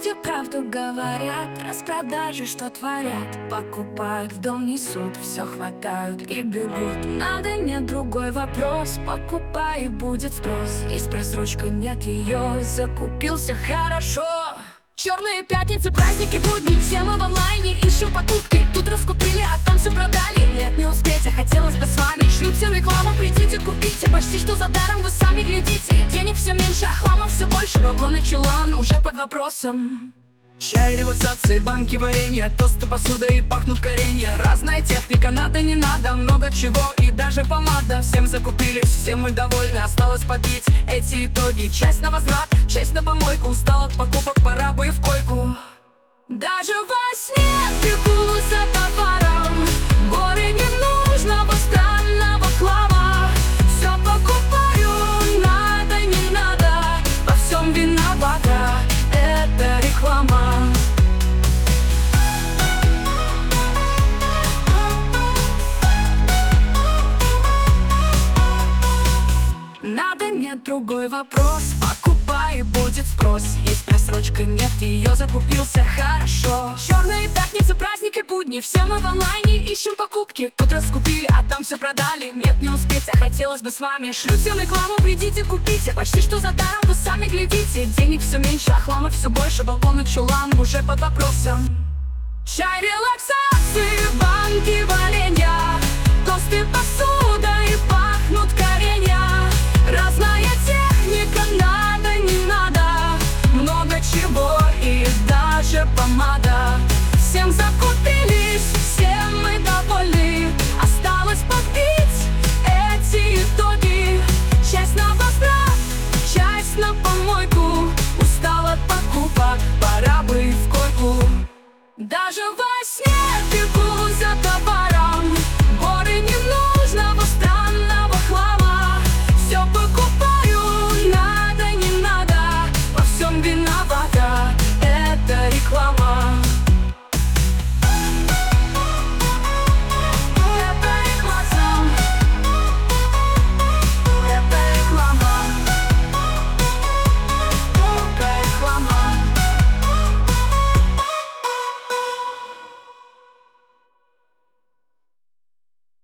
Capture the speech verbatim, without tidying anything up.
Люди правду говорят, распродажи что творят. Покупают, в дом несут, все хватают и бегут. Надо, нет, другой вопрос, покупай и будет спрос. Есть просрочка, нет ее, закупился хорошо. Черные пятницы, праздники, будни, все мы в онлайне ищем покупки. Тут раскупили, а там все продали. Нет, не успеть, а хотелось бы с вами. Шлют всю рекламу, придите, купите. Почти что за даром, вы сами глядите. Денег все меньше, а хлама все больше. Бабло чулан уже под вопросом. Чай, революции, банки, варенье, тосты, посуда и пахнут коренья. Разная техника, надо, не надо, много чего и даже помада. Всем закупились, все мы довольны, осталось побить эти итоги. Часть на возврат, часть на помойку, устал от покупок, пора бы и в койку. Даже во сне бегу за товаром, горы ненужного странного хлама. Все покупаю, надо, не надо, во всем виновата эта реклама. Надо, нет, другой вопрос, покупай и будет спрос. Есть просрочка, нет ее, закупился хорошо. Черные пятницы, праздники, будни, все мы в онлайне ищем покупки. Тут раскупили, а там все продали. Нет, не успеть, а хотелось бы с вами. Шлют всем рекламу, придите, купите. Почти что за даром, вы сами глядите. Денег все меньше, а хлама все больше. Балкон и чулан уже под вопросом. Чай, релаксации, банки, варенья, тосты, посуда и пахнут коренья. Разная техника, надо, не надо, много чего и даже помада.